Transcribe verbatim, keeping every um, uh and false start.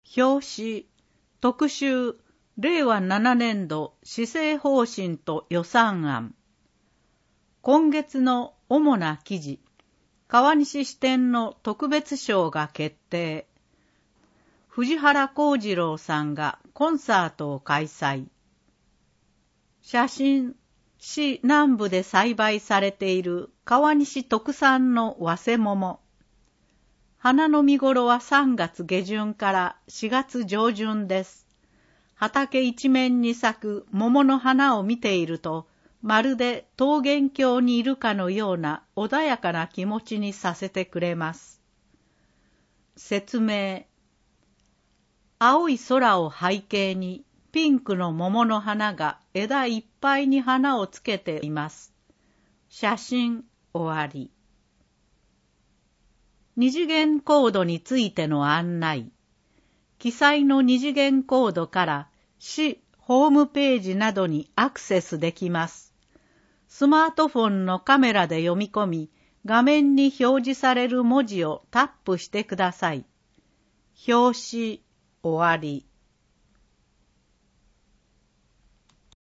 表紙、特集、れいわななねんど施政方針と予算案。今月の主な記事、川西支店の特別賞が決定。藤原幸次郎さんがコンサートを開催。写真、市南部で栽培されている川西特産の早生桃。花の見頃はさんがつげじゅんからしがつじょうじゅんです。畑一面に咲く桃の花を見ていると、まるで桃源郷にいるかのような穏やかな気持ちにさせてくれます。説明。青い空を背景にピンクの桃の花が枝いっぱいに花をつけています。写真終わり。二次元コードについての案内。記載の二次元コードから市ホームページなどにアクセスできます。スマートフォンのカメラで読み込み、画面に表示される文字をタップしてください。表紙終わり。